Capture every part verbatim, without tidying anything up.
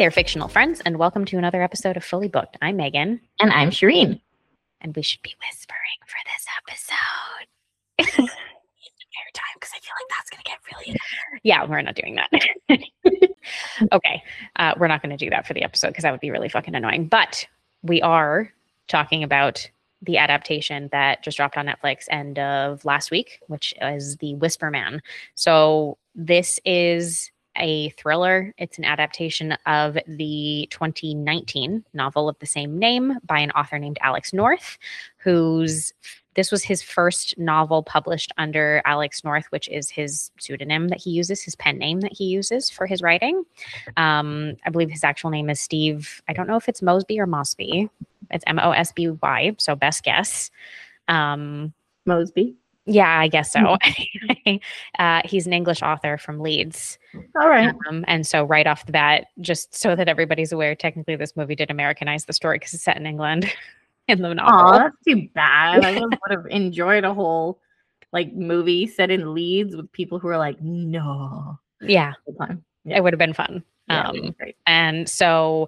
there, fictional friends, and welcome to another episode of Fully Booked. I'm Megan. And I'm Shireen. And we should be whispering for this episode. Every time, because I feel like that's going to get really... Yeah, we're not doing that. Okay, uh, we're not going to do that for the episode because that would be really fucking annoying. But we are talking about the adaptation that just dropped on Netflix end of last week, which is The Whisper Man. So this is a thriller. It's an adaptation of the twenty nineteen novel of the same name by an author named Alex North, whose this was his first novel published under Alex North, which is his pseudonym that he uses, his pen name that he uses for his writing. Um, I believe his actual name is Steve. I don't know if it's Mosby or Mosby. It's M O S B Y, so best guess. Um, Mosby. Yeah, I guess so. uh, he's an English author from Leeds. All right. Um, and so right off the bat, just so that everybody's aware, technically this movie did Americanize the story because it's set in England in the novel. Oh, that's too bad. I would have enjoyed a whole like movie set in Leeds with people who are like, no. Yeah. yeah. It would have been fun. Yeah, um, been great. And so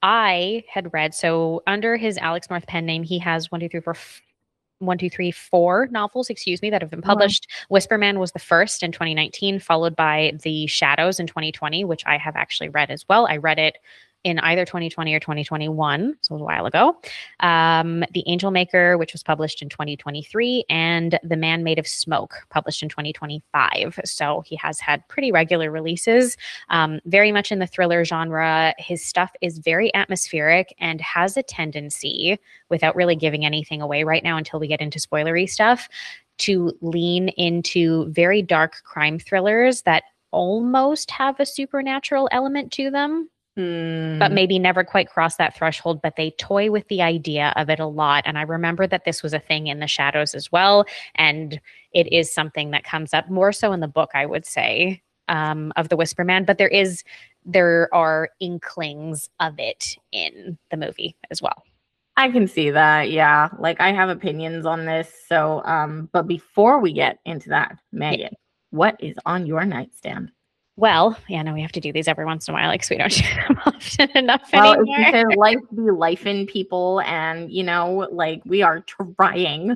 I had read, so under his Alex North pen name, he has one, two, three, four, f- one, two, three, four novels, excuse me, that have been published. Wow. Whisper Man was the first in twenty nineteen, followed by The Shadows in twenty twenty, which I have actually read as well. I read it in either twenty twenty or twenty twenty-one, so it was a while ago. Um, The Angel Maker, which was published in twenty twenty-three, and The Man Made of Smoke, published in twenty twenty-five. So he has had pretty regular releases, um, very much in the thriller genre. His stuff is very atmospheric and has a tendency, without really giving anything away right now until we get into spoilery stuff, to lean into very dark crime thrillers that almost have a supernatural element to them. Mm. But maybe never quite cross that threshold, but they toy with the idea of it a lot. And I remember that this was a thing in The Shadows as well. And it is something that comes up more so in the book, I would say, um, of The Whisper Man. But there is, there are inklings of it in the movie as well. I can see that. Yeah. Like I have opinions on this. So, um, but before we get into that, Megan, yeah. What is on your nightstand? Well, yeah, no, we have to do these every once in a while, like we don't do them often enough well, anymore. Well, it's because life be life in people, and you know, like we are trying.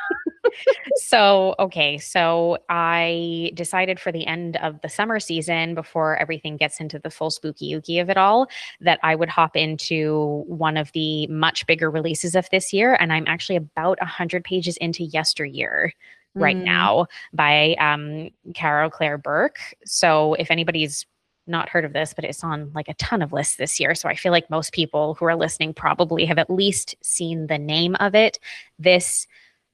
So, okay, so I decided for the end of the summer season, before everything gets into the full spooky ooky of it all, that I would hop into one of the much bigger releases of this year, and I'm actually about one hundred pages into Yesteryear right mm. now by um, Carol Claire Burke. So if anybody's not heard of this, but it's on like a ton of lists this year. So I feel like most people who are listening probably have at least seen the name of it. This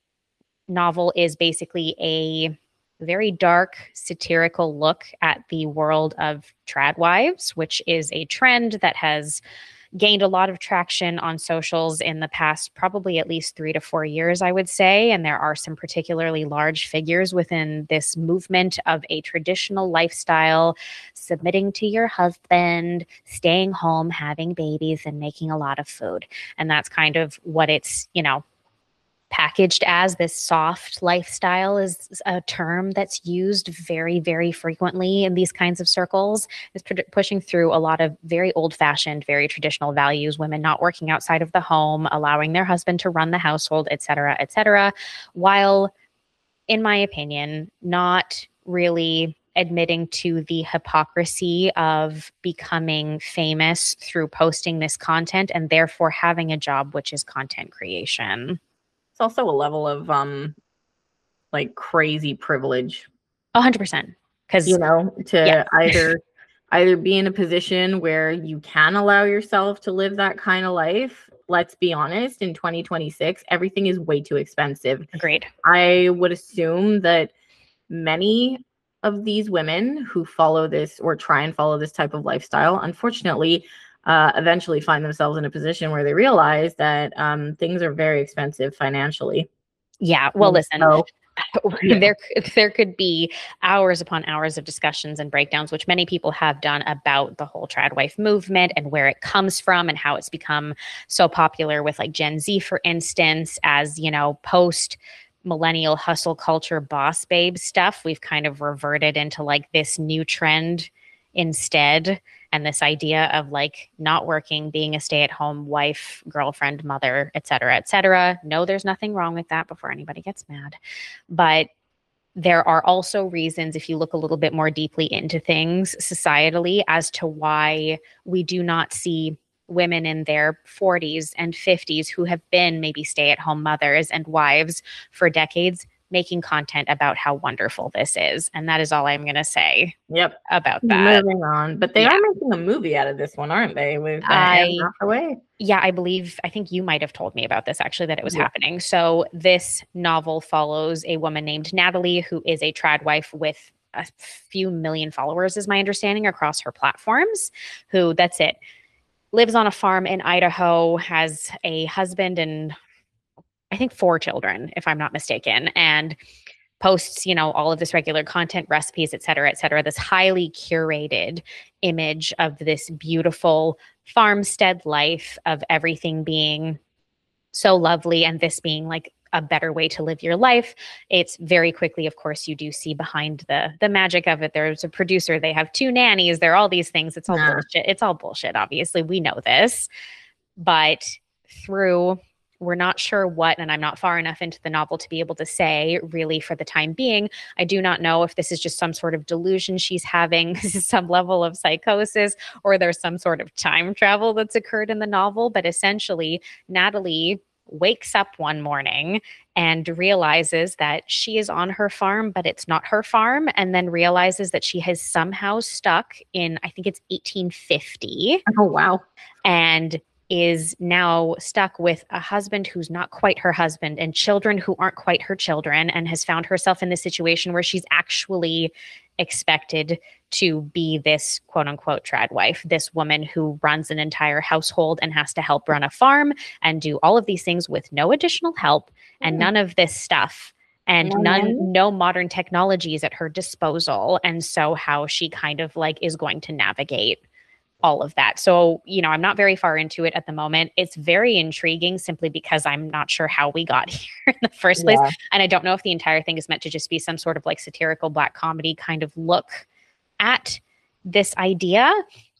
novel is basically a very dark, satirical look at the world of trad wives, which is a trend that has gained a lot of traction on socials in the past, probably at least three to four years, I would say. And there are some particularly large figures within this movement of a traditional lifestyle, submitting to your husband, staying home, having babies, and making a lot of food. And that's kind of what it's, you know, packaged as. This soft lifestyle is a term that's used very, very frequently in these kinds of circles. It's p- pushing through a lot of very old-fashioned, very traditional values, women not working outside of the home, allowing their husband to run the household, et cetera, et cetera, while, in my opinion, not really admitting to the hypocrisy of becoming famous through posting this content and therefore having a job, which is content creation. It's also a level of um like crazy privilege. A hundred percent. Because you know, to yeah. either either be in a position where you can allow yourself to live that kind of life. Let's be honest, in twenty twenty-six, everything is way too expensive. Agreed. I would assume that many of these women who follow this or try and follow this type of lifestyle, unfortunately, Uh, eventually find themselves in a position where they realize that um, things are very expensive financially. Yeah. Well, listen, so, yeah. there, there could be hours upon hours of discussions and breakdowns, which many people have done about the whole trad wife movement and where it comes from and how it's become so popular with like Gen Z, for instance, as, you know, post millennial hustle culture boss babe stuff. We've kind of reverted into like this new trend instead. and this idea of like not working, being a stay-at-home wife, girlfriend, mother, et cetera, et cetera. No, there's nothing wrong with that before anybody gets mad. But there are also reasons, if you look a little bit more deeply into things societally, as to why we do not see women in their forties and fifties who have been maybe stay-at-home mothers and wives for decades making content about how wonderful this is. And that is all I'm going to say Yep. about that. Moving on. But they Yeah. are making a movie out of this one, aren't they? With uh, I- Anne Hathaway. Yeah, I believe, I think you might have told me about this actually, that it was Yeah. happening. So this novel follows a woman named Natalie, who is a trad wife with a few million followers, is my understanding, across her platforms, who, that's it, lives on a farm in Idaho, has a husband and I think four children, if I'm not mistaken, and posts, you know, all of this regular content, recipes, et cetera, et cetera, this highly curated image of this beautiful farmstead life of everything being so lovely and this being like a better way to live your life. It's very quickly, of course, you do see behind the the magic of it. There's a producer, they have two nannies, there are all these things. It's all Nah. bullshit. It's all bullshit, obviously. We know this. But through we're not sure what, and I'm not far enough into the novel to be able to say really for the time being. I do not know if this is just some sort of delusion she's having, some level of psychosis, or there's some sort of time travel that's occurred in the novel. But essentially, Natalie wakes up one morning and realizes that she is on her farm, but it's not her farm, and then realizes that she has somehow stuck in, I think it's eighteen fifty. Oh, wow. And is now stuck with a husband who's not quite her husband and children who aren't quite her children, and has found herself in this situation where she's actually expected to be this quote unquote trad wife, this woman who runs an entire household and has to help run a farm and do all of these things with no additional help and Mm. none of this stuff. And No none, nanny? no modern technologies at her disposal. And so how she kind of like is going to navigate all of that. So, you know, I'm not very far into it at the moment. It's very intriguing simply because I'm not sure how we got here in the first place. Yeah. And I don't know if the entire thing is meant to just be some sort of like satirical black comedy kind of look at this idea.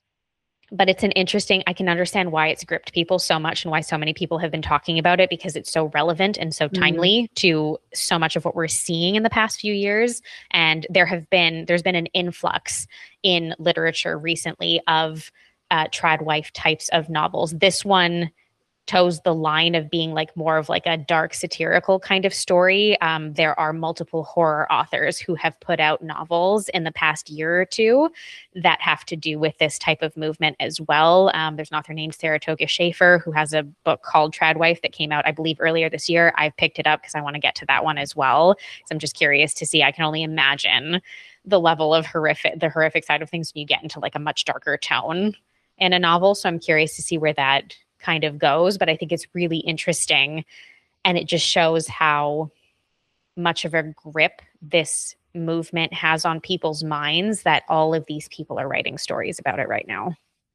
But it's an interesting, I can understand why it's gripped people so much and why so many people have been talking about it, because it's so relevant and so timely mm-hmm. to so much of what we're seeing in the past few years. And there have been, there's been an influx in literature recently of uh, trad wife types of novels. This one toes the line of being like more of like a dark satirical kind of story. Um, there are multiple horror authors who have put out novels in the past year or two that have to do with this type of movement as well. Um, there's an author named Saratoga Schaefer who has a book called Trad Wife that came out, I believe, earlier this year. I've picked it up because I want to get to that one as well. So I'm just curious to see. I can only imagine the level of horrific, the horrific side of things when you get into like a much darker tone in a novel. So I'm curious to see where that kind of goes, but I think it's really interesting, and it just shows how much of a grip this movement has on people's minds that all of these people are writing stories about it right now.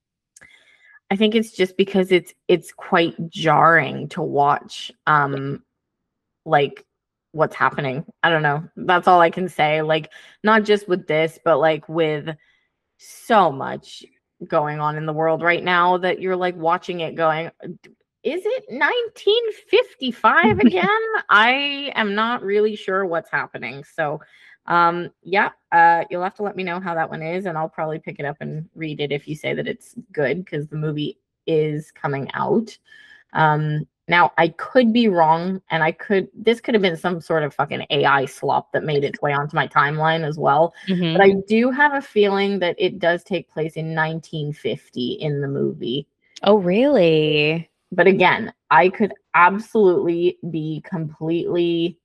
I think it's just because it's it's quite jarring to watch um like what's happening. I don't know. That's all I can say. Like, not just with this, but like with so much going on in the world right now that you're like watching it going, is it nineteen fifty-five again? I am not really sure what's happening. So um yeah, uh you'll have to let me know how that one is, and I'll probably pick it up and read it if you say that it's good, because the movie is coming out. Um now I could be wrong, and I could this could have been some sort of fucking A I slop that made its way onto my timeline as well. Mm-hmm. But I do have a feeling that it does take place in nineteen fifty in the movie. Oh, really? But again, I could absolutely be completely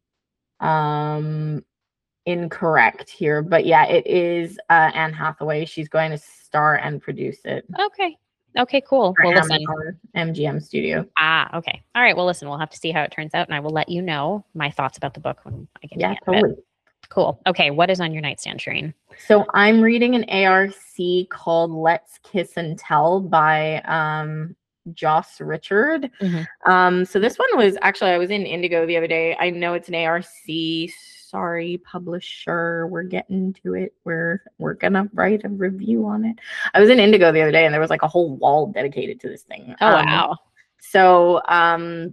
um incorrect here. But yeah, it is uh Anne Hathaway. She's going to star and produce it. Okay. Okay, cool. Well, listen. M G M Studio. Ah, okay. All right. Well, listen, we'll have to see how it turns out, and I will let you know my thoughts about the book when I get yeah, to the end of it. Cool. Okay, what is on your nightstand, Shireen? So I'm reading an A R C called Let's Kiss and Tell by um, Joss Richard. Mm-hmm. Um, so this one was actually, I was in Indigo the other day. I know it's an A R C sorry, publisher, we're getting to it. We're we're gonna write a review on it. I was in Indigo the other day and there was like a whole wall dedicated to this thing. Oh, um, wow. So um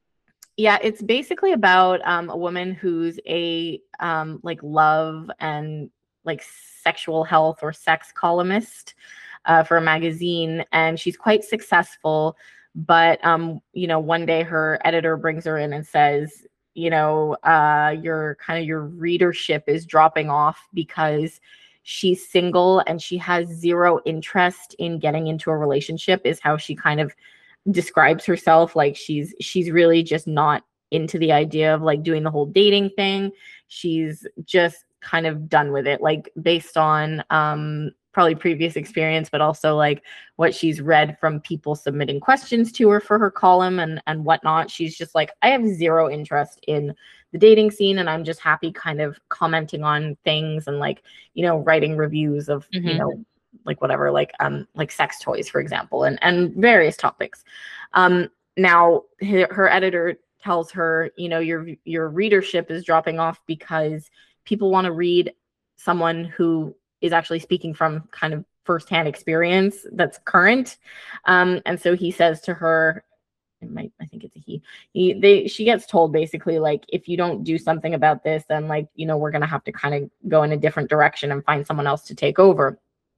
yeah, it's basically about um a woman who's a um like love and like sexual health or sex columnist uh, for a magazine, and she's quite successful. But um, you know, one day her editor brings her in and says, you know, uh, your kind of your readership is dropping off because she's single and she has zero interest in getting into a relationship, is how she kind of describes herself. Like she's she's really just not into the idea of like doing the whole dating thing. She's just kind of done with it, like based on um probably previous experience, but also like what she's read from people submitting questions to her for her column and and whatnot. She's just like, I have zero interest in the dating scene, and I'm just happy kind of commenting on things and like, you know, writing reviews of, Mm-hmm. you know, like whatever, like um like sex toys, for example, and and various topics. Um now her, her editor tells her, you know, your your readership is dropping off because people want to read someone who is actually speaking from kind of firsthand experience that's current. Um and so he says to her, it might, I think it's a he, he they she gets told basically like, if you don't do something about this, then like, you know, we're gonna have to kind of go in a different direction and find someone else to take over.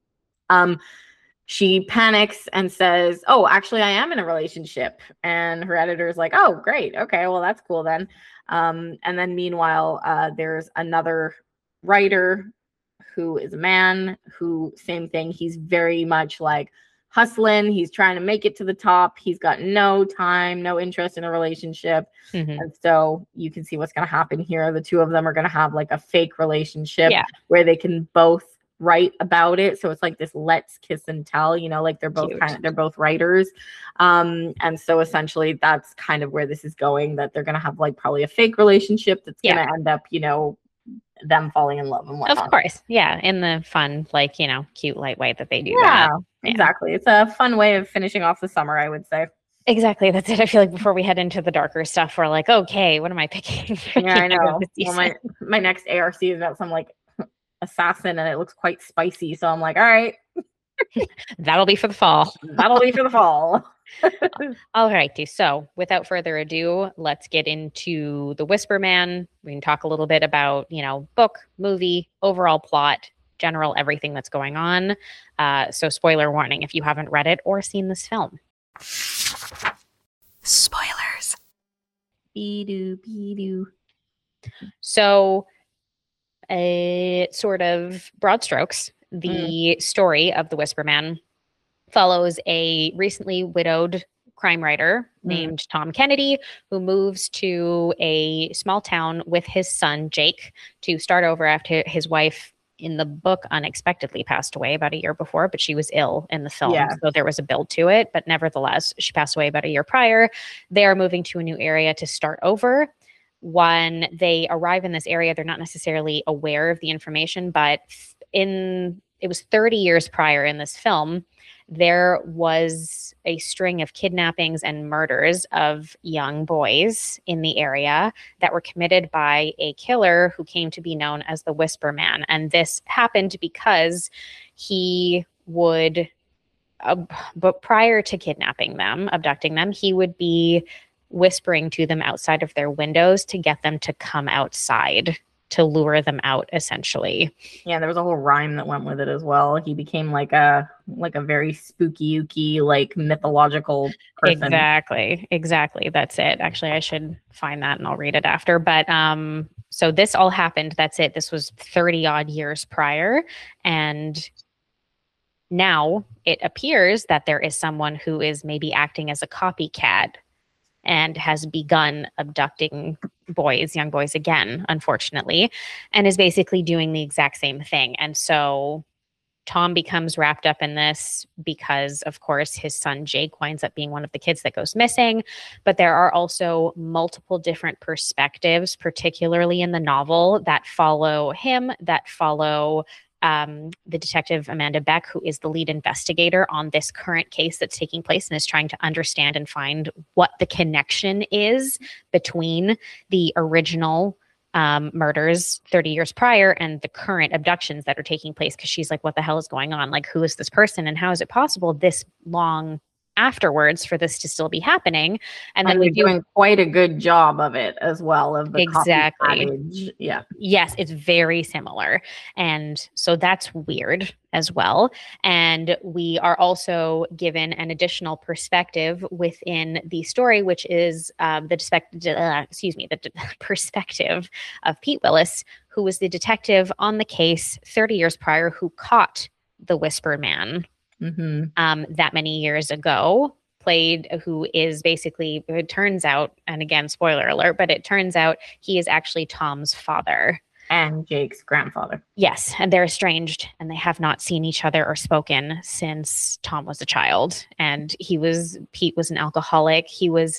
Um, she panics and says, oh, actually, I am in a relationship. And her editor is like, oh, great. Okay, well, that's cool then. Um, and then meanwhile, uh, there's another writer who is a man who, same thing. He's very much like hustling. He's trying to make it to the top. He's got no time, no interest in a relationship. Mm-hmm. And so you can see what's going to happen here. The two of them are going to have like a fake relationship Yeah. where they can both write about it. So it's like this let's kiss and tell, you know, like they're both Cute. kind of, they're both writers. Um, and so essentially that's kind of where this is going, that they're going to have like probably a fake relationship that's Yeah. going to end up, you know, them falling in love and whatnot. Of course. Yeah. In the fun, like, you know, cute, light way that they do Yeah, that. exactly. It's a fun way of finishing off the summer, I would say. Exactly. That's it. I feel like before we head into the darker stuff, we're like, okay, what am I picking? Yeah, I know. Well, my, my next A R C is about some like assassin and it looks quite spicy. So I'm like, all right. That'll be for the fall. That'll be for the fall. All righty. So without further ado, let's get into The Whisper Man. We can talk a little bit about, you know, book, movie, overall plot, general everything that's going on. Uh, so spoiler warning if you haven't read it or seen this film. Spoilers. Be-doo, be-doo. So a sort of broad strokes, the mm. story of The Whisper Man follows a recently widowed crime writer mm. named Tom Kennedy, who moves to a small town with his son, Jake, to start over after his wife in the book unexpectedly passed away about a year before, but she was ill in the film. Yeah. So there was a build to it, but nevertheless, she passed away about a year prior. They are moving to a new area to start over. When they arrive in this area, they're not necessarily aware of the information, but in it was thirty years prior in this film, there was a string of kidnappings and murders of young boys in the area that were committed by a killer who came to be known as the Whisper Man. And this happened because he would, uh, but prior to kidnapping them, abducting them, he would be whispering to them outside of their windows to get them to come outside, to lure them out, essentially. Yeah, there was a whole rhyme that went with it as well. He became like a like a very spooky, ooky, like mythological person. Exactly, exactly. That's it. Actually, I should find that and I'll read it after. But um, so this all happened. That's it. This was thirty odd years prior, and now it appears that there is someone who is maybe acting as a copycat and has begun abducting boys, young boys again, unfortunately, and is basically doing the exact same thing. And so Tom becomes wrapped up in this because, of course, his son Jake winds up being one of the kids that goes missing. But there are also multiple different perspectives, particularly in the novel, that follow him, that follow Um, the detective Amanda Beck, who is the lead investigator on this current case that's taking place and is trying to understand and find what the connection is between the original um, murders thirty years prior and the current abductions that are taking place. Cause she's like, what the hell is going on? Like, who is this person and how is it possible this long afterwards for this to still be happening? And then And we you're do doing quite a good job of it as well, of the copy exactly. adage. Yeah. Yes, it's very similar. And so that's weird as well. And we are also given an additional perspective within the story, which is um, the uh, excuse me, the d- perspective of Pete Willis, who was the detective on the case thirty years prior who caught the Whisper Man Mm-hmm. um, that many years ago. Played, who is basically, it turns out, and again, spoiler alert, but it turns out he is actually Tom's father. And Jake's grandfather. Yes, and they're estranged and they have not seen each other or spoken since Tom was a child. And he was, Pete was an alcoholic. He was,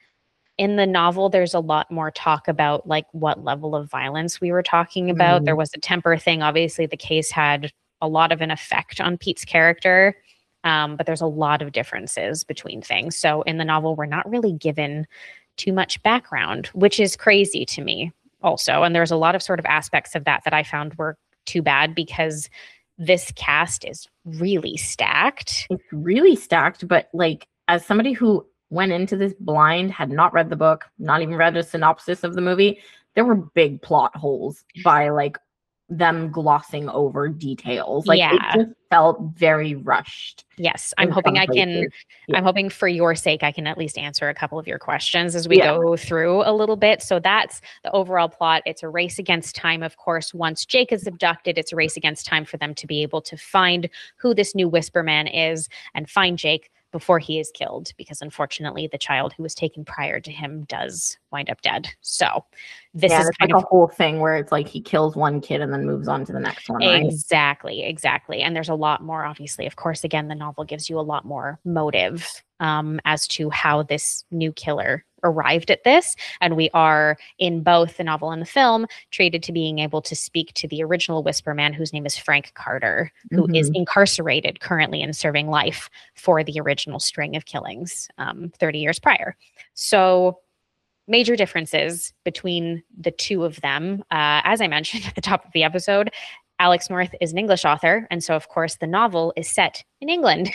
in the novel, there's a lot more talk about like what level of violence we were talking about. Mm. There was a temper thing. Obviously, the case had a lot of an effect on Pete's character. Um, but there's a lot of differences between things. So in the novel, we're not really given too much background, which is crazy to me also. And there's a lot of sort of aspects of that that I found were too bad because this cast is really stacked. It's really stacked, but like as somebody who went into this blind, had not read the book, not even read a synopsis of the movie, there were big plot holes by like them glossing over details. Like Yeah. it just felt very rushed. Yes, I'm in hoping some I can, places. Yeah. I'm hoping for your sake, I can at least answer a couple of your questions as we Yeah. go through a little bit. So that's the overall plot. It's a race against time, of course. Once Jake is abducted, it's a race against time for them to be able to find who this new Whisper Man is and find Jake before he is killed, because unfortunately the child who was taken prior to him does wind up dead. So this Yeah, is it's kind like of a whole thing where it's like he kills one kid and then moves on to the next one, right? exactly, exactly. And there's a lot more, obviously. Of course, again, the novel gives you a lot more motive um, as to how this new killer arrived at this. And we are, in both the novel and the film, treated to being able to speak to the original Whisper Man, whose name is Frank Carter, who is Mhm. incarcerated currently and serving life for the original string of killings um, thirty years prior. So major differences between the two of them. Uh, as I mentioned at the top of the episode, Alex North is an English author. And so, of course, the novel is set in England.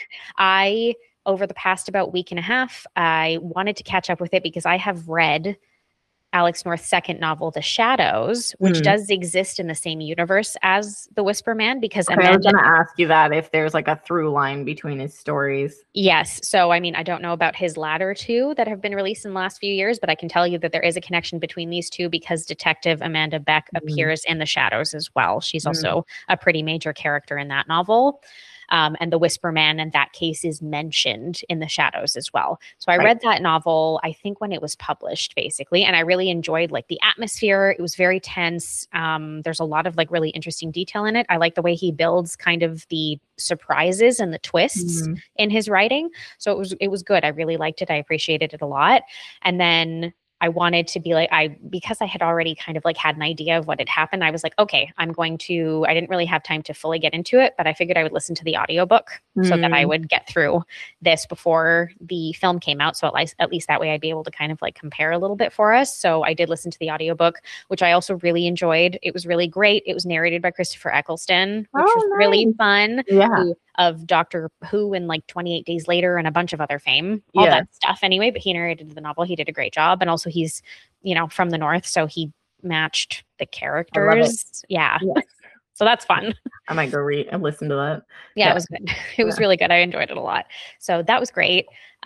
I, over the past about week and a half, I wanted to catch up with it because I have read Alex North's second novel, The Shadows, which Mm. does exist in the same universe as The Whisper Man, because Okay, I was Amanda... going to ask you that if there's like a through line between his stories. Yes. So, I mean, I don't know about his latter two that have been released in the last few years, but I can tell you that there is a connection between these two because Detective Amanda Beck Mm. appears in The Shadows as well. She's Mm. also a pretty major character in that novel. Um, and the Whisper Man in that case is mentioned in The Shadows as well. So I Right. read that novel, I think when it was published, basically, and I really enjoyed like the atmosphere. It was very tense. Um, there's a lot of like really interesting detail in it. I like the way he builds kind of the surprises and the twists Mhm. in his writing. So it was it was good. I really liked it. I appreciated it a lot. And then I wanted to be like, I, because I had already kind of like had an idea of what had happened, I was like, okay, I'm going to, I didn't really have time to fully get into it, but I figured I would listen to the audiobook so that I Mm. would get through this before the film came out. So at least, at least that way I'd be able to kind of like compare a little bit for us. So I did listen to the audiobook, which I also really enjoyed. It was really great. It was narrated by Christopher Eccleston, which Oh, was really nice. fun. Yeah. Who, of Doctor Who and like twenty-eight Days Later and a bunch of other fame, all Yeah. that stuff anyway. But he narrated the novel. He did a great job. And also he's, you know, from the North. So he matched the characters. Yeah. Yes. So that's fun. I might go read and listen to that. Yeah, Yeah. it was good. It was Yeah. really good. I enjoyed it a lot. So that was great.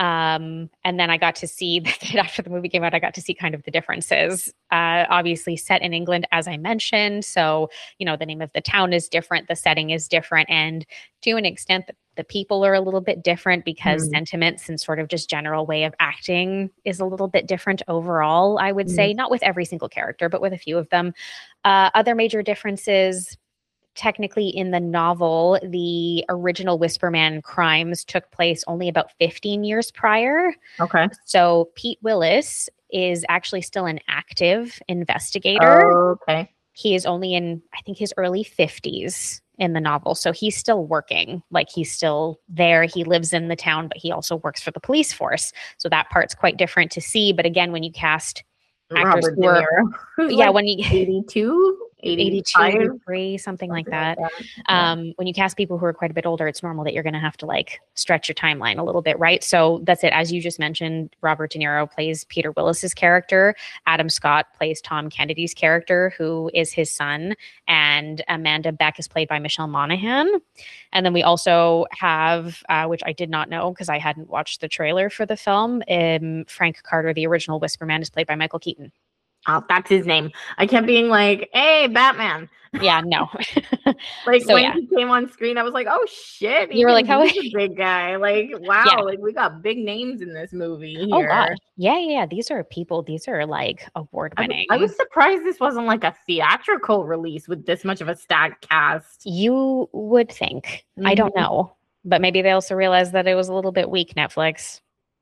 Um, and then I got to see that after the movie came out, I got to see kind of the differences. Uh, obviously set in England, as I mentioned. So, you know, the name of the town is different, the setting is different, and to an extent, the, the people are a little bit different because Mm. sentiments and sort of just general way of acting is a little bit different overall, I would Mm. say, not with every single character, but with a few of them. Uh, other major differences. Technically, in the novel, the original Whisper Man crimes took place only about fifteen years prior. Okay. So Pete Willis is actually still an active investigator. Okay. He is only in, I think, his early fifties in the novel. So he's still working, like he's still there. He lives in the town, but he also works for the police force. So that part's quite different to see. But again, when you cast actors Robert who De are, Niro, who's yeah, like when you eighty-two, eighty-two, eighty-five, eighty-three, something like something like that. that. Yeah. Um, when you cast people who are quite a bit older, it's normal that you're going to have to like stretch your timeline a little bit, right? So that's it. As you just mentioned, Robert De Niro plays Peter Willis's character. Adam Scott plays Tom Kennedy's character, who is his son, and Amanda Beck is played by Michelle Monaghan. And then we also have, uh, which I did not know because I hadn't watched the trailer for the film, um, Frank Carter, the original Whisper Man, is played by Michael Keaton. Oh, that's his name. I kept being like, hey, Batman. Yeah, no. Like so when yeah, he came on screen, I was like, oh shit, you were like, even how? he's a big guy. Like, wow, Yeah. like we got big names in this movie Oh here. God. Yeah, yeah, yeah. These are people. These are like award I, winning. I was surprised this wasn't like a theatrical release with this much of a stacked cast. You would think. I don't Mhm. know, but maybe they also realized that it was a little bit weak. Netflix.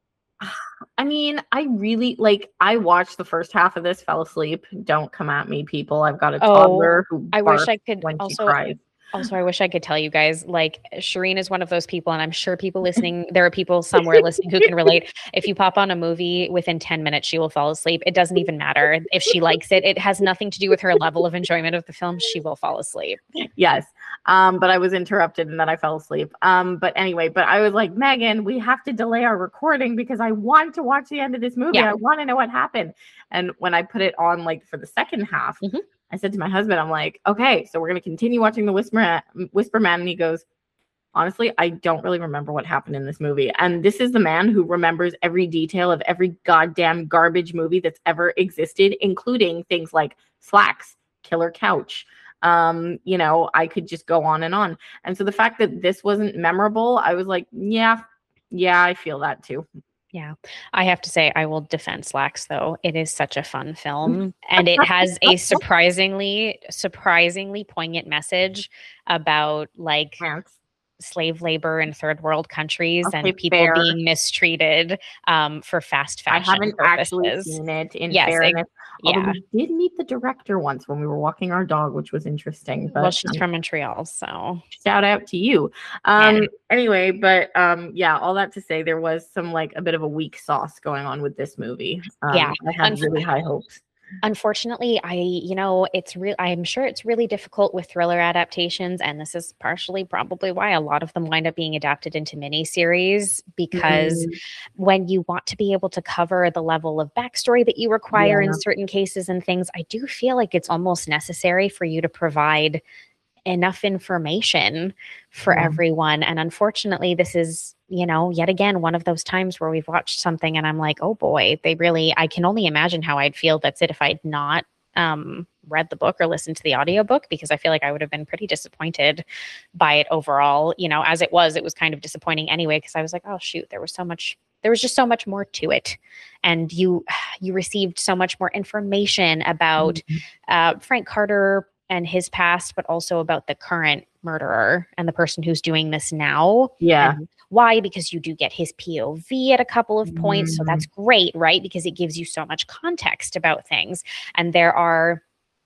I mean, I really like. I watched the first half of this, fell asleep. Don't come at me, people. I've got a Oh, toddler who I wish barks I could when she also. cries. Also, I wish I could tell you guys, like, Shireen is one of those people, and I'm sure people listening, there are people somewhere listening who can relate. If you pop on a movie, within ten minutes, she will fall asleep. It doesn't even matter if she likes it. It has nothing to do with her level of enjoyment of the film. She will fall asleep. Yes. Um, but I was interrupted and then I fell asleep. Um, but anyway, but I was like, Megan, we have to delay our recording because I want to watch the end of this movie. Yeah. I want to know what happened. And when I put it on like for the second half, Mhm. I said to my husband, I'm like, okay, so we're going to continue watching the Whisper, Whisper Man. And he goes, honestly, I don't really remember what happened in this movie. And this is the man who remembers every detail of every goddamn garbage movie that's ever existed, including things like Slacks, Killer Couch. Um, you know, I could just go on and on. And so the fact that this wasn't memorable, I was like, yeah, yeah, I feel that too. Yeah, I have to say, I will defend Slacks, though. It is such a fun film, and it has a surprisingly, surprisingly poignant message about like Yes. slave labor in third world countries Okay, and people fair. being mistreated um, for fast I fashion haven't purposes. actually seen it, in Yes, fairness. ex- Although yeah. we did meet the director once when we were walking our dog, which was interesting. But Well, she's um, from Montreal, so shout out to you. Um, Yeah. Anyway, but um, yeah, all that to say, there was some like a bit of a weak sauce going on with this movie. Um, Yeah. I had Unf- really high hopes. Unfortunately, I, you know, it's real. I'm sure it's really difficult with thriller adaptations, and this is partially probably why a lot of them wind up being adapted into miniseries because Mm, when you want to be able to cover the level of backstory that you require Yeah. in certain cases and things, I do feel like it's almost necessary for you to provide enough information for Yeah. everyone. And unfortunately, this is, you know, yet again, one of those times where we've watched something and I'm like, oh boy, they really, I can only imagine how I'd feel. That's it. If I'd not um, read the book or listened to the audiobook, because I feel like I would have been pretty disappointed by it overall. You know, as it was, it was kind of disappointing anyway, because I was like, oh shoot, there was so much, there was just so much more to it. And you, you received so much more information about Mhm. uh, Frank Carter and his past, but also about the current murderer and the person who's doing this now. Yeah. And why? Because you do get his P O V at a couple of points. So Mhm. that's great, right? Because it gives you so much context about things. And there are,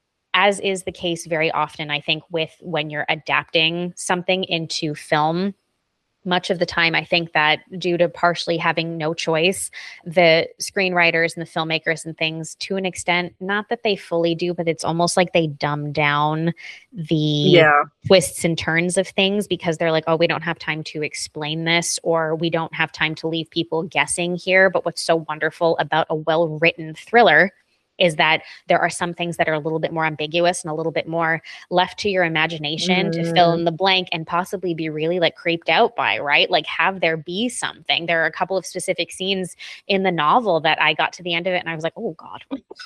as is the case very often, I think, with when you're adapting something into film, much of the time, I think that due to partially having no choice, the screenwriters and the filmmakers and things, to an extent, not that they fully do, but it's almost like they dumb down the Yeah. twists and turns of things because they're like, oh, we don't have time to explain this, or we don't have time to leave people guessing here. But what's so wonderful about a well-written thriller is that there are some things that are a little bit more ambiguous and a little bit more left to your imagination to fill in the blank and possibly be really like creeped out by, right? Like have there be something. There are a couple of specific scenes in the novel that I got to the end of it and I was like, oh God.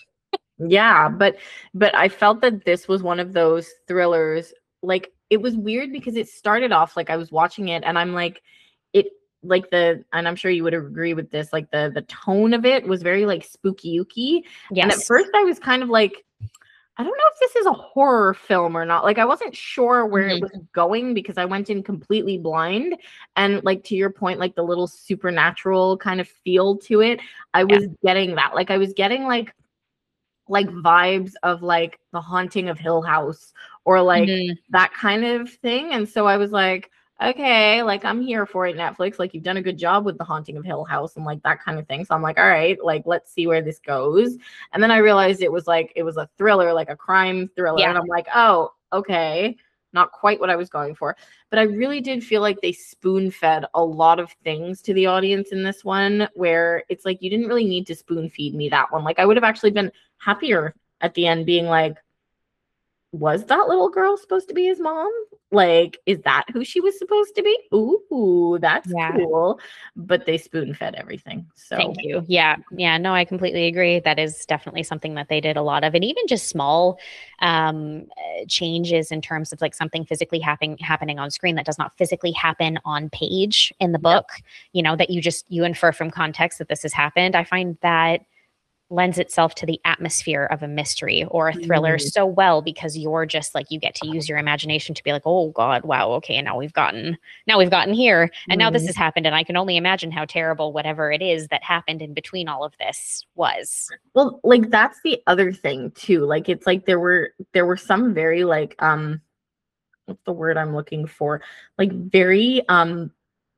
Yeah, but but I felt that this was one of those thrillers. Like it was weird because it started off like I was watching it and I'm like, it like the and I'm sure you would agree with this, like the the tone of it was very like spooky-ooky. Yes. And at first I was kind of like, I don't know if this is a horror film or not. Like I wasn't sure where Mhm. it was going because I went in completely blind. And like to your point, like the little supernatural kind of feel to it, I was getting that. Like I was getting like like vibes of like The Haunting of Hill House or like Mhm. that kind of thing. And so I was like, okay, like I'm here for it, Netflix. Like you've done a good job with The Haunting of Hill House and like that kind of thing. So I'm like, all right, like let's see where this goes. And then I realized it was like it was a thriller, like a crime thriller. Yeah. And I'm like, oh, okay. Not quite what I was going for. But I really did feel like they spoon fed a lot of things to the audience in this one, where it's like you didn't really need to spoon feed me that one. Like I would have actually been happier at the end being like, was that little girl supposed to be his mom? Like, is that who she was supposed to be? Ooh, that's Yeah. cool. But they spoon fed everything. So Thank you. Yeah. Yeah. No, I completely agree. That is definitely something that they did a lot of. And even just small um, uh, changes in terms of like something physically happening happening on screen that does not physically happen on page in the book, yep. you know, that you just you infer from context that this has happened. I find that lends itself to the atmosphere of a mystery or a thriller mm. so well, because you're just like, you get to use your imagination to be like, oh God, wow. Okay. And now we've gotten, now we've gotten here and mm. now this has happened. And I can only imagine how terrible whatever it is that happened in between all of this was. Well, like that's the other thing too. Like, it's like there were, there were some very like, um, what's the word I'm looking for? Like very, um,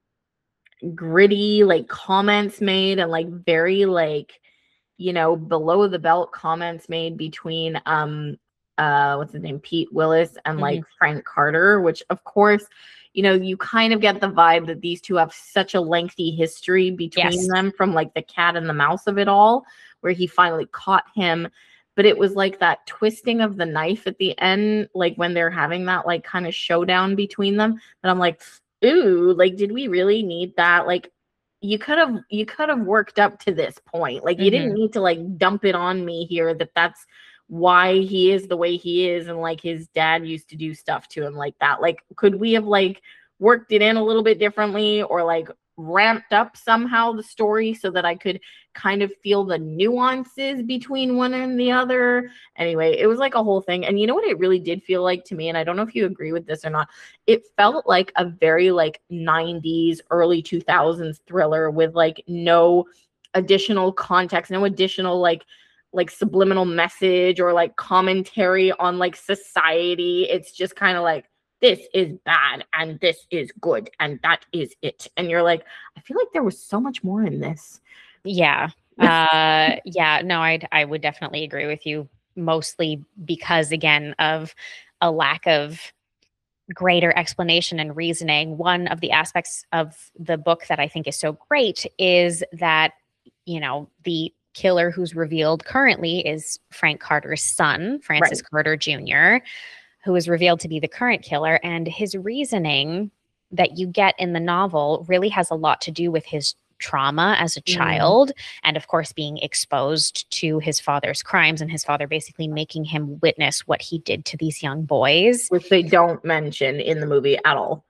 gritty, like comments made and like very like, you know, below the belt comments made between um uh what's his name, Pete Willis and like mm-hmm. Frank Carter, which of course, you know, you kind of get the vibe that these two have such a lengthy history between yes. them, from like the cat and the mouse of it all, where he finally caught him. But it was like that twisting of the knife at the end, like when they're having that like kind of showdown between them, and I'm like, ooh, like did we really need that? Like you could have you could have worked up to this point. Like you mm-hmm. didn't need to like dump it on me here that that's why he is the way he is, and like his dad used to do stuff to him like that. Like could we have like worked it in a little bit differently, or like ramped up somehow the story so that I could kind of feel the nuances between one and the other? Anyway, it was like a whole thing. And you know what it really did feel like to me, and I don't know if you agree with this or not, it felt like a very like nineties, early two thousands thriller with like no additional context, no additional like like subliminal message or like commentary on like society. It's just kind of like, this is bad and this is good and that is it. And you're like, I feel like there was so much more in this. Yeah. Uh, yeah, no, I'd, I would definitely agree with you, mostly because, again, of a lack of greater explanation and reasoning. One of the aspects of the book that I think is so great is that, you know, the killer who's revealed currently is Frank Carter's son, Francis right. Carter Junior, who is revealed to be the current killer. And his reasoning that you get in the novel really has a lot to do with his trauma as a child. Mm. And of course, being exposed to his father's crimes, and his father basically making him witness what he did to these young boys. Which they don't mention in the movie at all.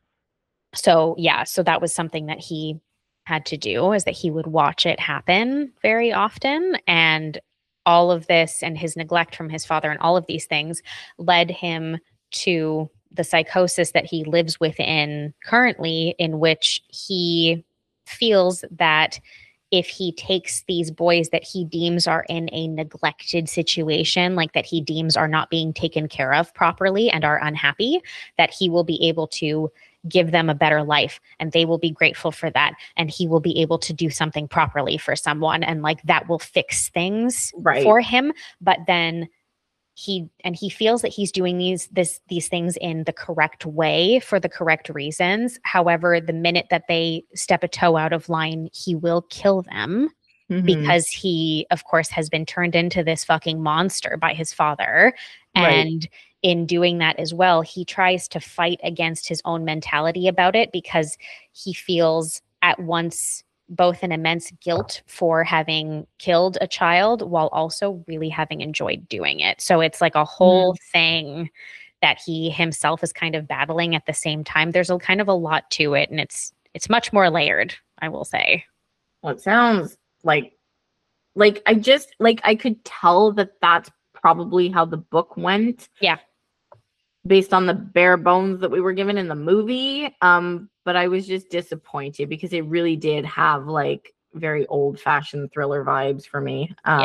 So yeah, so that was something that he had to do, is that he would watch it happen very often. And all of this and his neglect from his father and all of these things led him to the psychosis that he lives within currently, in which he feels that if he takes these boys that he deems are in a neglected situation, like that he deems are not being taken care of properly and are unhappy, that he will be able to give them a better life and they will be grateful for that. And he will be able to do something properly for someone. And like that will fix things right. for him. But then he, and he feels that he's doing these, this, these things in the correct way for the correct reasons. However, the minute that they step a toe out of line, he will kill them. Mm-hmm. Because he, of course, has been turned into this fucking monster by his father. Right. And in doing that as well, he tries to fight against his own mentality about it, because he feels at once both an immense guilt for having killed a child while also really having enjoyed doing it. So it's like a whole mm. thing that he himself is kind of battling at the same time. There's a kind of a lot to it, and it's it's much more layered, I will say. Well, it sounds like like I just like I could tell that that's probably how the book went. Yeah. Based on the bare bones that we were given in the movie. Um, but I was just disappointed because it really did have like very old fashioned thriller vibes for me. Um, yeah,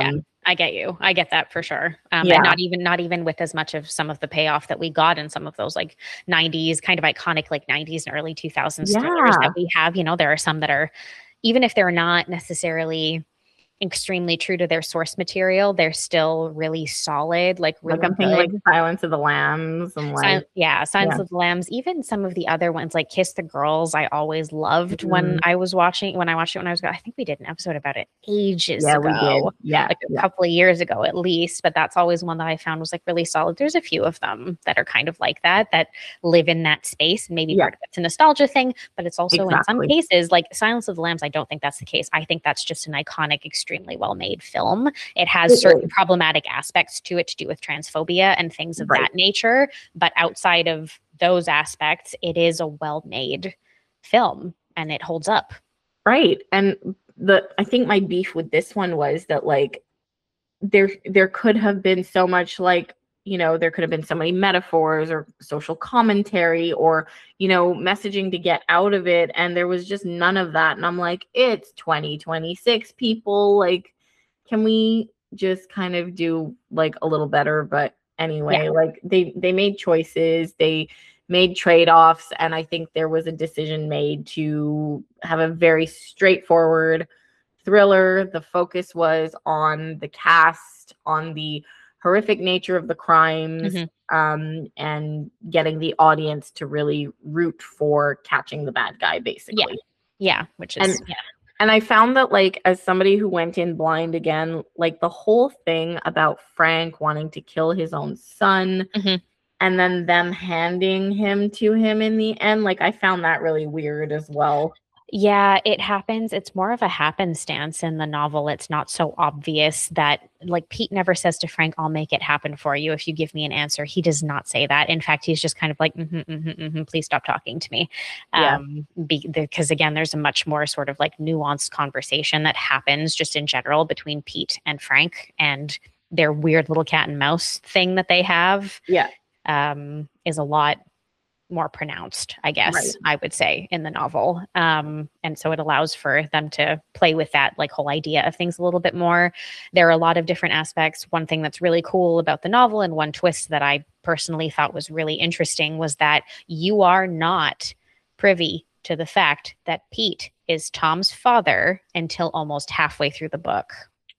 I get you. I get that for sure. Um, Yeah. and not even not even with as much of some of the payoff that we got in some of those like nineties kind of iconic like nineties and early two thousands thrillers Yeah. that we have. You know, there are some that are, even if they're not necessarily extremely true to their source material, they're still really solid, like really Like I'm thinking good. like Silence of the Lambs and like Sil- yeah, Silence yeah. of the Lambs, even some of the other ones like Kiss the Girls, I always loved when Mhm. I was watching, when I watched it when I was, I think we did an episode about it ages Yeah, we did. ago, Yeah. like a Yeah. couple of years ago at least, but that's always one that I found was like really solid. There's a few of them that are kind of like that, that live in that space. And maybe Yeah. part of it's a nostalgia thing, but it's also in some Exactly. cases like Silence of the Lambs, I don't think that's the case. I think that's just an iconic, extremely well-made film. It has It certain is. problematic aspects to it to do with transphobia and things of Right. that nature, but outside of those aspects, it is a well-made film and it holds up. Right. And the I think my beef with this one was that like there there could have been so much like, you know, there could have been so many metaphors or social commentary or, you know, messaging to get out of it, and there was just none of that. And I'm like, it's twenty twenty-six, people, like, can we just kind of do like a little better? But anyway, Yeah. like they they made choices, they made trade-offs, and I think there was a decision made to have a very straightforward thriller. The focus was on the cast, on the horrific nature of the crimes, Mhm. um, and getting the audience to really root for catching the bad guy, basically. Yeah, which And is yeah. and I found that, like, as somebody who went in blind again, like the whole thing about Frank wanting to kill his own son Mhm. and then them handing him to him in the end, like I found that really weird as well. Yeah, it happens. It's more of a happenstance in the novel. It's not so obvious that, like, Pete never says to Frank, I'll make it happen for you if you give me an answer. He does not say that. In fact, he's just kind of like, mm-hmm, mm-hmm, mm-hmm, please stop talking to me. Yeah. Um, be, because, again, there's a much more sort of like nuanced conversation that happens just in general between Pete and Frank, and their weird little cat and mouse thing that they have Yeah. um, is a lot more pronounced, I guess, Right. I would say, in the novel. Um, and so it allows for them to play with that like whole idea of things a little bit more. There are a lot of different aspects. One thing that's really cool about the novel, and one twist that I personally thought was really interesting, was that you are not privy to the fact that Pete is Tom's father until almost halfway through the book.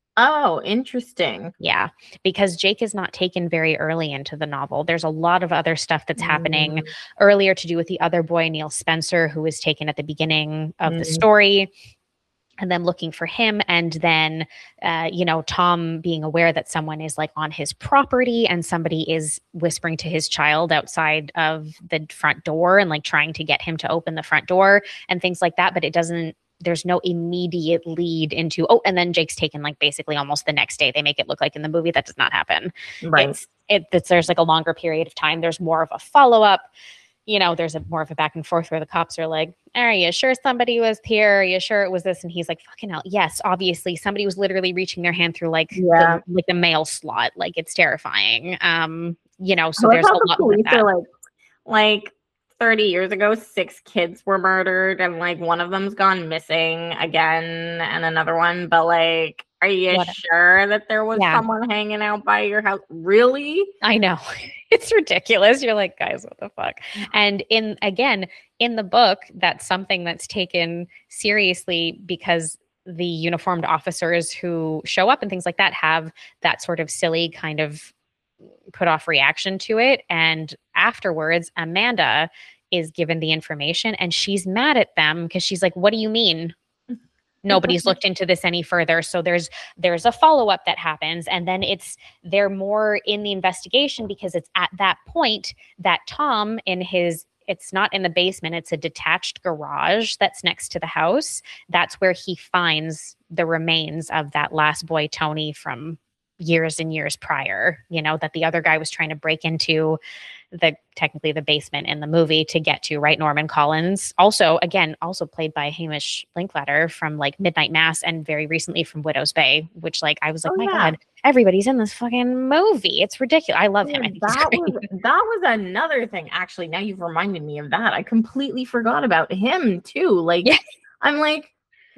Oh, interesting. Yeah, because Jake is not taken very early into the novel. There's a lot of other stuff that's happening Mm. earlier to do with the other boy, Neil Spencer, who was taken at the beginning of the Mm. story, and them looking for him. And then, uh, you know, Tom being aware that someone is like on his property and somebody is whispering to his child outside of the front door and like trying to get him to open the front door and things like that. But it doesn't, there's no immediate lead into, oh, and then Jake's taken like basically almost the next day. They make it look like in the movie that does not happen. Right. It's, it, it's, there's like a longer period of time. There's more of a follow-up. You know, there's a more of a back and forth where the cops are like, are you sure somebody was here? Are you sure it was this? And he's like, fucking hell. Yes, obviously somebody was literally reaching their hand through like, Yeah. the, like the mail slot. Like it's terrifying. Um, you know, so I there's love a how the lot police with that. are like, like thirty years ago, six kids were murdered, and like one of them's gone missing again, and another one. But like, are you What- sure that there was Yeah. someone hanging out by your house? Really? I know. It's ridiculous. You're like, guys, what the fuck? And in, again, in the book, that's something that's taken seriously because the uniformed officers who show up and things like that have that sort of silly kind of put off reaction to it. And afterwards, Amanda is given the information and she's mad at them because she's like, what do you mean? Nobody's looked into this any further. So there's there's a follow-up that happens, and then it's they're more in the investigation because it's at that point that Tom in his it's not in the basement, it's a detached garage that's next to the house. That's where he finds the remains of that last boy, Tony, from years and years prior, you know, that the other guy was trying to break into the technically the basement in the movie to get to, right? Norman Collins, also again also played by Hamish Linklater from like Midnight Mass and very recently from Widow's Bay, which like I was like, Oh, my yeah. god, everybody's in this fucking movie. It's ridiculous. I love him. I Dude, think he's that great. was that was another thing. Actually, now you've reminded me of that. I completely forgot about him too. Like, Yeah. I'm like,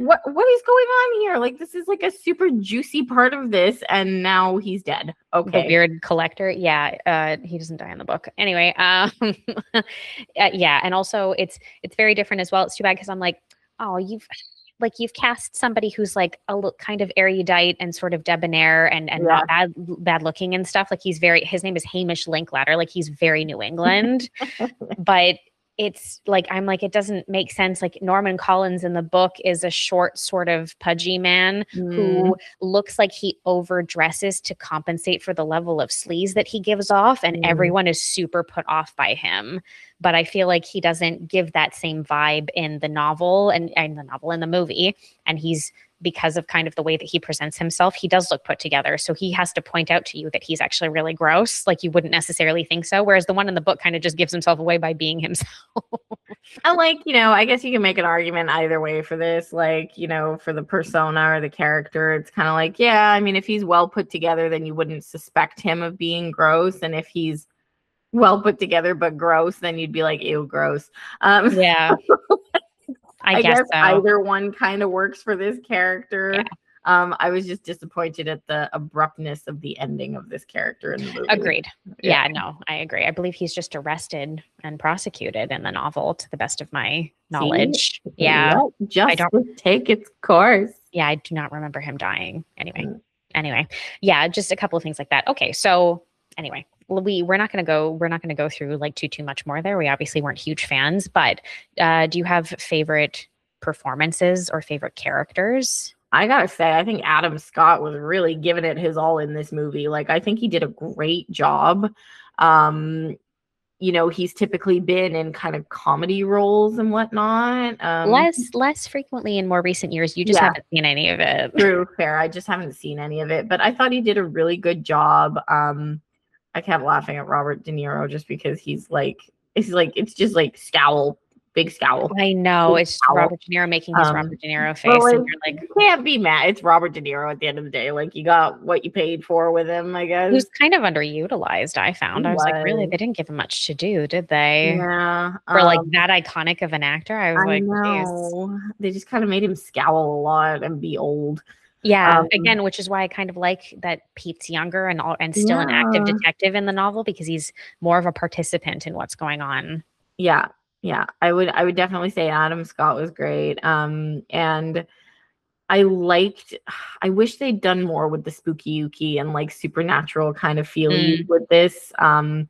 what what is going on here? Like, this is like a super juicy part of this, and now he's dead. Okay. The weird collector. Yeah. Uh, he doesn't die in the book. Anyway. Um, uh, yeah. And also it's, it's very different as well. It's too bad because I'm like, oh, you've like, you've cast somebody who's like a look kind of erudite and sort of debonair and, and Yeah. not bad, bad looking and stuff. Like he's very, his name is Hamish Linklater. Like he's very New England, but it's like, I'm like, it doesn't make sense. Like Norman Collins in the book is a short, sort of pudgy man Mm. who looks like he overdresses to compensate for the level of sleaze that he gives off. And Mm. everyone is super put off by him. But I feel like he doesn't give that same vibe in the novel and, and the novel in the movie. And he's, because of kind of the way that he presents himself, he does look put together. So he has to point out to you that he's actually really gross. Like you wouldn't necessarily think so. Whereas the one in the book kind of just gives himself away by being himself. I like, you know, I guess you can make an argument either way for this. Like, you know, for the persona or the character, it's kind of like, yeah, I mean, if he's well put together, then you wouldn't suspect him of being gross. And if he's well put together but gross, then you'd be like, ew, gross. Um, Yeah. I, I guess, guess so. either one kind of works for this character. Yeah. Um, I was just disappointed at the abruptness of the ending of this character in the movie. Agreed. Yeah. yeah, no, I agree. I believe he's just arrested and prosecuted in the novel, to the best of my knowledge. See? Yeah. Let justice I don't take its course. Yeah, I do not remember him dying. Anyway. Mm. Anyway. Yeah, just a couple of things like that. Okay, so anyway, we we're not going to go we're not going to go through like too too much more there. We obviously weren't huge fans, but uh do you have favorite performances or favorite characters? I gotta say, I think Adam Scott was really giving it his all in this movie. Like, I think he did a great job. Um, you know, he's typically been in kind of comedy roles and whatnot. Um, less less frequently in more recent years. You just yeah. haven't seen any of it. True, fair. I just haven't seen any of it, but I thought he did a really good job. Um, I kept laughing at Robert De Niro just because he's like, it's like, it's just like scowl. Big scowl. I know. Big it's scowl. Robert De Niro making his um, Robert De Niro face. Like, and you're like, you can't be mad. It's Robert De Niro at the end of the day. Like, you got what you paid for with him, I guess. He was kind of underutilized, I found. He I was, was. like, really? They didn't give him much to do, did they? Yeah. For um, like that iconic of an actor. I was I like, know. geez. They just kind of made him scowl a lot and be old. Yeah, Um, again, which is why I kind of like that Pete's younger and all, and still an active Yeah. detective in the novel, because he's more of a participant in what's going on. Yeah. Yeah. I would I would definitely say Adam Scott was great. Um, and I liked I wish they'd done more with the spooky Yuki and like supernatural kind of feeling Mm. with this. Um,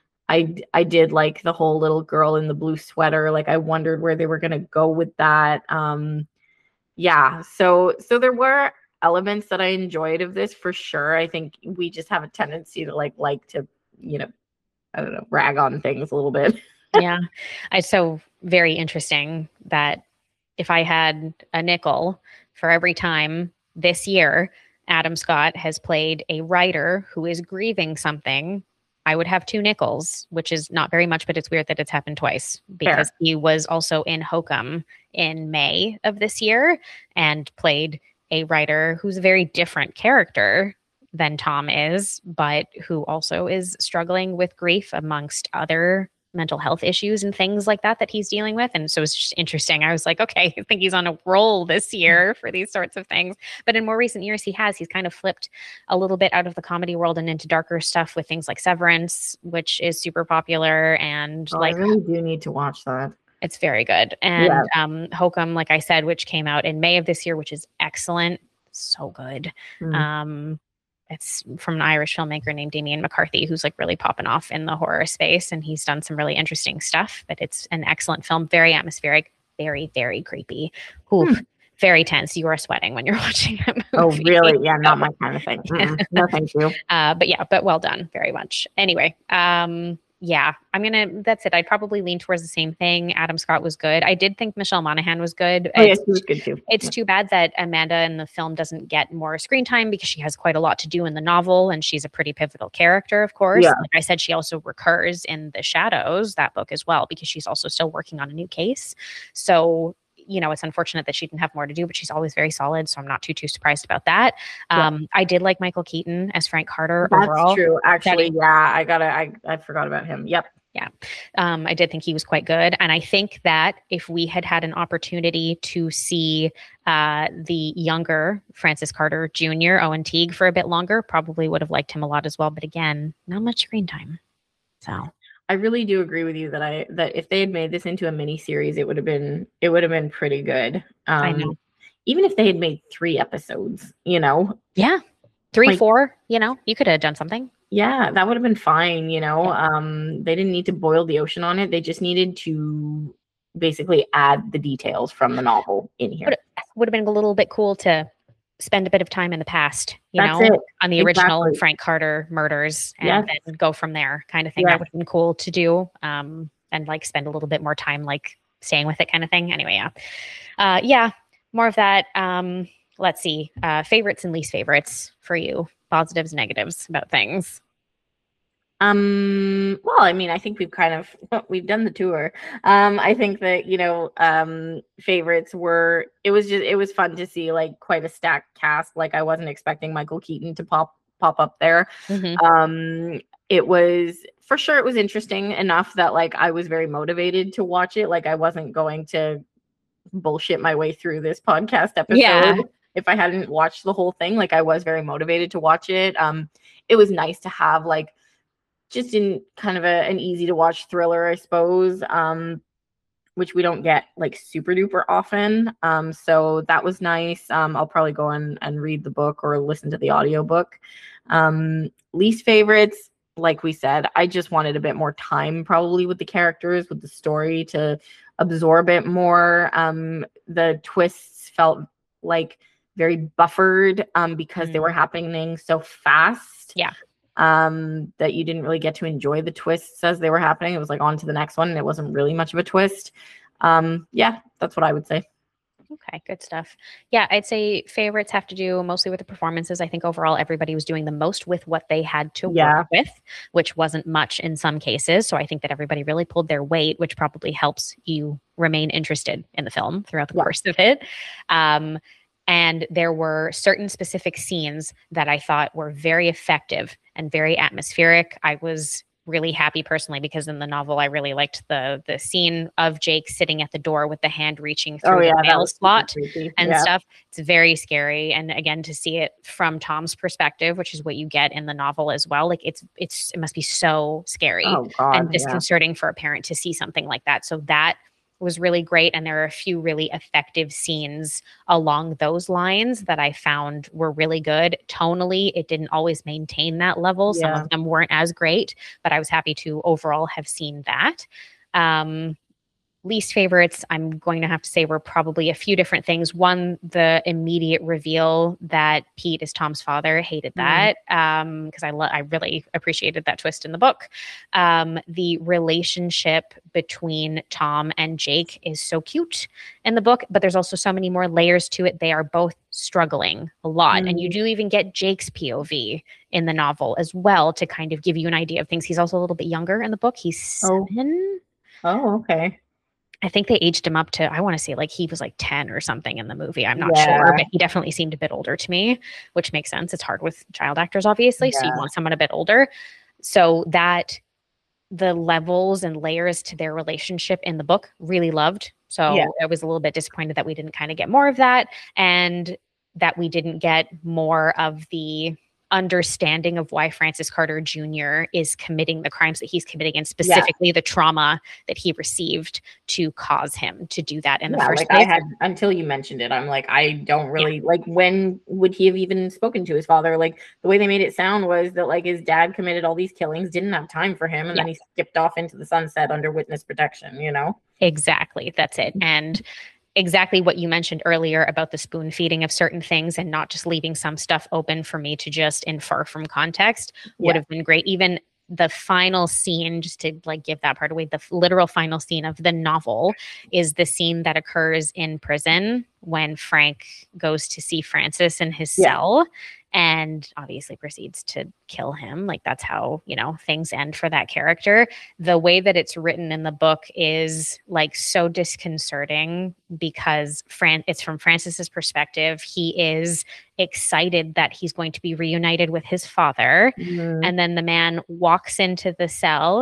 I I did like the whole little girl in the blue sweater. Like, I wondered where they were gonna go with that. Um, yeah. So so there were elements that I enjoyed of this for sure. I think we just have a tendency to like like to, you know, I don't know, rag on things a little bit. Yeah. It's so very interesting that if I had a nickel for every time this year Adam Scott has played a writer who is grieving something, I would have two nickels, which is not very much, but it's weird that it's happened twice, because Fair. he was also in Hokum in May of this year and played a writer who's a very different character than Tom is, but who also is struggling with grief amongst other mental health issues and things like that that he's dealing with. And so it's just interesting. I was like, okay, I think he's on a roll this year for these sorts of things. But in more recent years, he has, he's kind of flipped a little bit out of the comedy world and into darker stuff with things like Severance, which is super popular. And Oh, like, I really do need to watch that. it's very good. And Yeah. um, Hokum, like I said, which came out in May of this year, which is excellent. So good. Mm. Um, it's from an Irish filmmaker named Damien McCarthy, who's like really popping off in the horror space. And he's done some really interesting stuff, but it's an excellent film. Very atmospheric, very, very creepy. Oof, Hmm. Very tense. You are sweating when you're watching that movie. Oh, really? Yeah, not my kind of thing. Mm-mm. No, thank you. Uh, but yeah, but well done. Very much. Anyway, um, yeah, I'm going to, that's it. I'd probably lean towards the same thing. Adam Scott was good. I did think Michelle Monaghan was good. Oh, yes, It's- he was good too. It's too bad that Amanda in the film doesn't get more screen time, because she has quite a lot to do in the novel, and she's a pretty pivotal character, of course. Yeah. Like I said, she also recurs in The Shadows, that book as well, because she's also still working on a new case. So, you know, it's unfortunate that she didn't have more to do, but she's always very solid. So I'm not too, too surprised about that. Yeah. Um, I did like Michael Keaton as Frank Carter That's overall. true. Actually, That- yeah, I gotta, I, I forgot about him. Yep. Yeah. Um, I did think he was quite good. And I think that if we had had an opportunity to see uh, the younger Francis Carter Junior, Owen Teague, for a bit longer, probably would have liked him a lot as well. But again, not much screen time. So I really do agree with you that I that if they had made this into a mini series, it would have been it would have been pretty good. I Um, know. even if they had made three episodes, you know, Yeah. Three, like four, you know, you could have done something. yeah, that would have been fine, you know. Yeah. Um, they didn't need to boil the ocean on it. They just needed to basically add the details from the novel in here. Would would have been a little bit cool to spend a bit of time in the past, you That's know, it. on the original Exactly. Frank Carter murders and Yes. then go from there kind of thing. Yes. That would have been cool to do. Um, and like spend a little bit more time like staying with it kind of thing. Anyway, yeah. Uh, yeah, more of that. Um, let's see. Uh, favorites and least favorites for you. Positives, negatives about things. Um, well, I mean, I think we've kind of we've done the tour. Um, I think that, you know, um favorites were it was just it was fun to see like quite a stacked cast. Like I wasn't expecting Michael Keaton to pop pop up there. Mm-hmm. Um, it was for sure it was interesting enough that like I was very motivated to watch it. Like I wasn't going to bullshit my way through this podcast episode Yeah. if I hadn't watched the whole thing. Like I was very motivated to watch it. Um, it was nice to have like just in kind of a, an easy to watch thriller, I suppose, um, which we don't get like super duper often. Um, so that was nice. Um, I'll probably go and, and read the book or listen to the audiobook. Um, least favorites, like we said, I just wanted a bit more time probably with the characters, with the story to absorb it more. Um, the twists felt like very buffered um, because they Mm. were happening so fast. Yeah. Um, that you didn't really get to enjoy the twists as they were happening. It was like on to the next one, and it wasn't really much of a twist. Um, yeah, that's what I would say. Okay, good stuff. Yeah, I'd say favorites have to do mostly with the performances. I think overall everybody was doing the most with what they had to Yeah. work with, which wasn't much in some cases. So I think that everybody really pulled their weight, which probably helps you remain interested in the film throughout the Yeah. course of it. Um, and there were certain specific scenes that I thought were very effective and very atmospheric. I was really happy personally because in the novel I really liked the the scene of Jake sitting at the door with the hand reaching through Oh yeah, the that mail was super slot creepy. and Yeah. stuff. It's very scary. And again, to see it from Tom's perspective, which is what you get in the novel as well, like it's it's it must be so scary Oh god. and Yeah. disconcerting for a parent to see something like that. So that was really great. And there are a few really effective scenes along those lines that I found were really good. Tonally, it didn't always maintain that level. Some Yeah. of them weren't as great, but I was happy to overall have seen that. Um, least favorites, I'm going to have to say, were probably a few different things. One, the immediate reveal that Pete is Tom's father. Hated that um, because I lo- I really appreciated that twist in the book. Um, the relationship between Tom and Jake is so cute in the book, but there's also so many more layers to it. They are both struggling a lot, and you Mhm. do even get Jake's P O V in the novel as well to kind of give you an idea of things. He's also a little bit younger in the book. He's Oh. seven. Oh, okay. I think they aged him up to, I want to say like he was like ten or something in the movie. I'm not Yeah. sure, but he definitely seemed a bit older to me, which makes sense. It's hard with child actors, obviously. So you Yeah. want someone a bit older. So that the levels and layers to their relationship in the book really loved. So Yeah. I was a little bit disappointed that we didn't kind of get more of that and that we didn't get more of the understanding of why Francis Carter Junior is committing the crimes that he's committing and specifically the trauma that he received to cause him to do that in the Yeah, first like place. I had until you mentioned it, I'm like, I don't really like when would he have even spoken to his father? Like the way they made it sound was that like his dad committed all these killings, didn't have time for him, and Yeah. then he skipped off into the sunset under witness protection, you know? Exactly. That's it. And exactly what you mentioned earlier about the spoon feeding of certain things and not just leaving some stuff open for me to just infer from context would Yeah. have been great. Even the final scene, just to like give that part away, the f- literal final scene of the novel is the scene that occurs in prison when Frank goes to see Francis in his Yeah. cell and obviously proceeds to kill him. Like that's how, you know, things end for that character. The way that it's written in the book is like so disconcerting because Fran it's from Francis's perspective. He is excited that he's going to be reunited with his father. Mhm. And then the man walks into the cell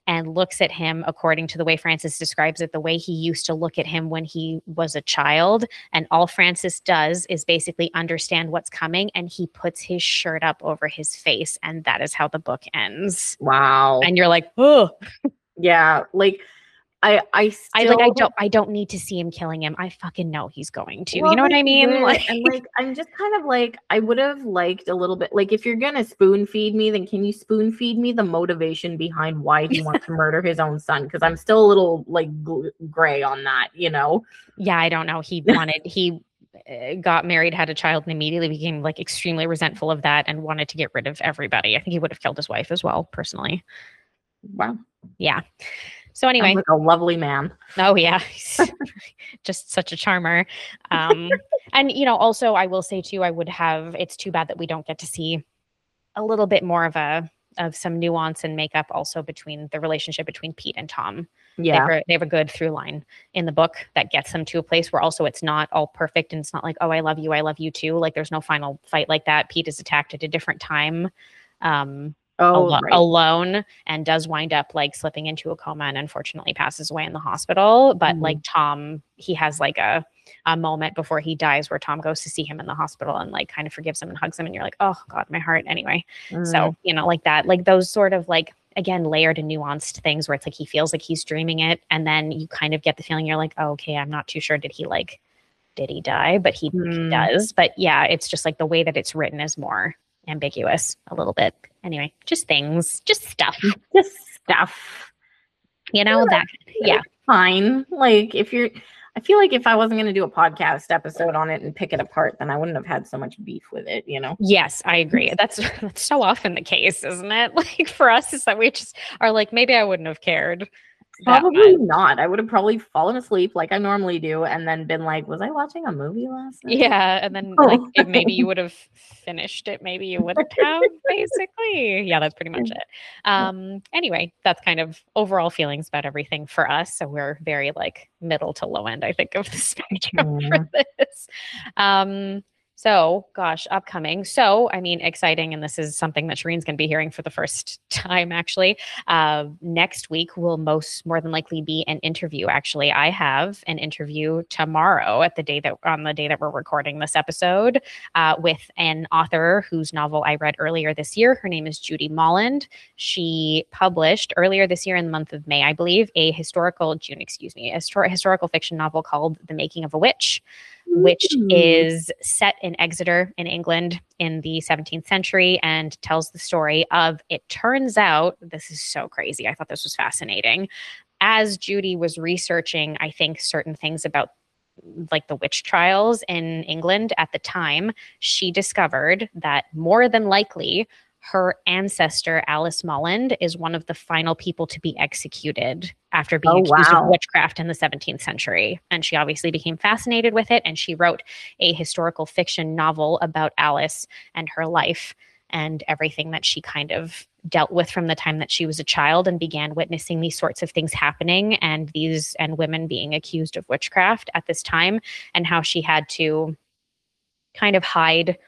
and looks at him according to the way Frances describes it, the way he used to look at him when he was a child. And all Frances does is basically understand what's coming, and he puts his shirt up over his face. And that is how the book ends. Wow. And you're like, oh, yeah. Like, I, I, still, I like, I don't, I don't need to see him killing him. I fucking know he's going to, well, you know what I mean? Like, and like, I'm just kind of like, I would have liked a little bit, like, if you're going to spoon feed me, then can you spoon feed me the motivation behind why he wants to murder his own son? Cause I'm still a little like gl- gray on that, you know? Yeah. I don't know. He wanted, he uh, got married, had a child, and immediately became like extremely resentful of that and wanted to get rid of everybody. I think he would have killed his wife as well, personally. Wow. Yeah. So anyway, like a lovely man. Oh yeah, just such a charmer. Um, and you know, also I will say too, I would have. It's too bad that we don't get to see a little bit more of a of some nuance and makeup also between the relationship between Pete and Tom. Yeah, they have, they have a good through line in the book that gets them to a place where also it's not all perfect and it's not like, oh, I love you, I love you too. Like there's no final fight like that. Pete is attacked at a different time. Um, Oh, al- right. alone and does wind up like slipping into a coma and unfortunately passes away in the hospital. But Mhm. like Tom, he has like a, a moment before he dies where Tom goes to see him in the hospital and like kind of forgives him and hugs him. And you're like, oh God, my heart. Anyway. Mm. So, you know, like that, like those sort of like, again, layered and nuanced things where it's like, he feels like he's dreaming it. And then you kind of get the feeling you're like, oh, okay, I'm not too sure. Did he like, did he die? But he, Mm. he does. But yeah, it's just like the way that it's written is more ambiguous a little bit. Anyway, just things, just stuff, just stuff. You know, yeah, that, yeah. Fine. Like if you're, I feel like if I wasn't going to do a podcast episode on it and pick it apart, then I wouldn't have had so much beef with it, you know? Yes, I agree. That's, that's so often the case, isn't it? Like for us, is that we just are like, maybe I wouldn't have cared. Probably not. I would have probably fallen asleep like I normally do and then been like, was I watching a movie last night? Yeah. And then like if maybe you would have finished it, maybe you wouldn't have, basically. Yeah, that's pretty much it. Um, anyway, that's kind of overall feelings about everything for us. So we're very like middle to low end, I think, of the spectrum mm. for this. Um, So, gosh, upcoming. So, I mean, exciting. And this is something that Shireen's going to be hearing for the first time, actually. Uh, next week will most more than likely be an interview. Actually, I have an interview tomorrow at the day that on the day that we're recording this episode uh, with an author whose novel I read earlier this year. Her name is Judy Molland. She published earlier this year in the month of May, I believe, a historical, June, excuse me, a histor- historical fiction novel called The Making of a Witch, which is set in Exeter in England in the seventeenth century and tells the story of, it turns out, this is so crazy. I thought this was fascinating. As Judy was researching, I think, certain things about like the witch trials in England at the time, she discovered that more than likely her ancestor, Alice Molland, is one of the final people to be executed after being oh, accused wow. of witchcraft in the seventeenth century. And she obviously became fascinated with it. And she wrote a historical fiction novel about Alice and her life and everything that she kind of dealt with from the time that she was a child and began witnessing these sorts of things happening and these and women being accused of witchcraft at this time, and how she had to kind of hide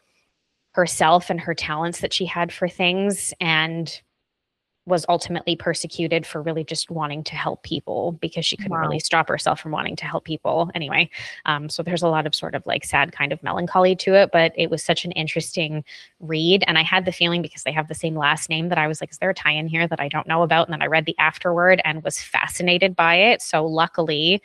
herself and her talents that she had for things, and was ultimately persecuted for really just wanting to help people because she couldn't wow. really stop herself from wanting to help people anyway. Um, so there's a lot of sort of like sad kind of melancholy to it, but it was such an interesting read. And I had the feeling, because they have the same last name, that I was like, is there a tie in here that I don't know about? And then I read the afterword and was fascinated by it. So luckily,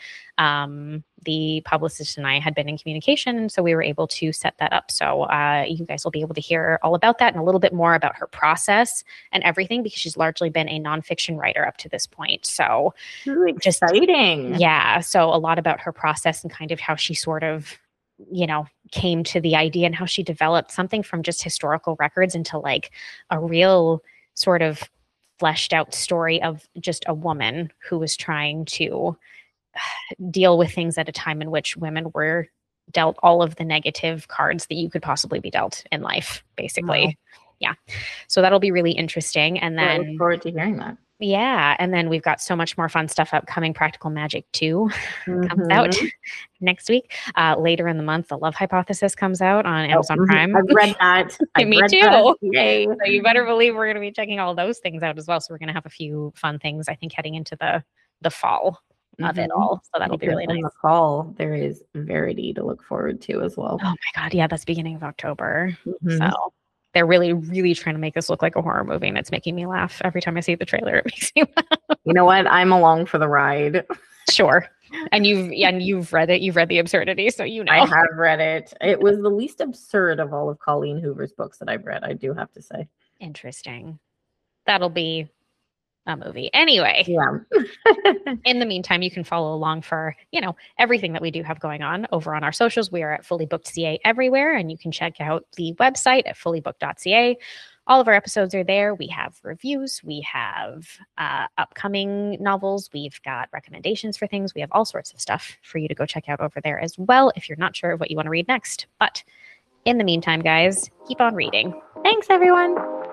um, the publicist and I had been in communication, and so we were able to set that up. So uh, you guys will be able to hear all about that and a little bit more about her process and everything, because she's largely been a nonfiction writer up to this point. So really just exciting. Yeah. So a lot about her process and kind of how she sort of, you know, came to the idea and how she developed something from just historical records into like a real sort of fleshed out story of just a woman who was trying to deal with things at a time in which women were dealt all of the negative cards that you could possibly be dealt in life, basically. Wow. Yeah. So that'll be really interesting. And then I look forward to hearing that. Yeah. And then we've got so much more fun stuff upcoming. Practical Magic two comes out Mhm. next week. Uh, later in the month, The Love Hypothesis comes out on Oh, Amazon mhm. Prime. I've read that. I've Me read that. too. Yay. So you better believe we're going to be checking all those things out as well. So we're going to have a few fun things, I think, heading into the the fall of it Mhm. all. So that'll be Because really in nice. the fall, there is Verity to look forward to as well. Oh my God. Yeah, that's beginning of October. Mhm. So they're really, really trying to make this look like a horror movie, and it's making me laugh every time I see the trailer. It makes me laugh. You know what? I'm along for the ride. Sure. And you've and you've read it. You've read the absurdity, so you I know. have read it. It was the least absurd of all of Colleen Hoover's books that I've read, I do have to say. Interesting. That'll be a movie. Anyway, Yeah. in the meantime, you can follow along for, you know, everything that we do have going on over on our socials. We are at Fully Booked C A everywhere, and you can check out the website at fully booked dot c a. All of our episodes are there. We have reviews, we have uh, upcoming novels, we've got recommendations for things. We have all sorts of stuff for you to go check out over there as well if you're not sure of what you want to read next. But in the meantime, guys, keep on reading. Thanks, everyone.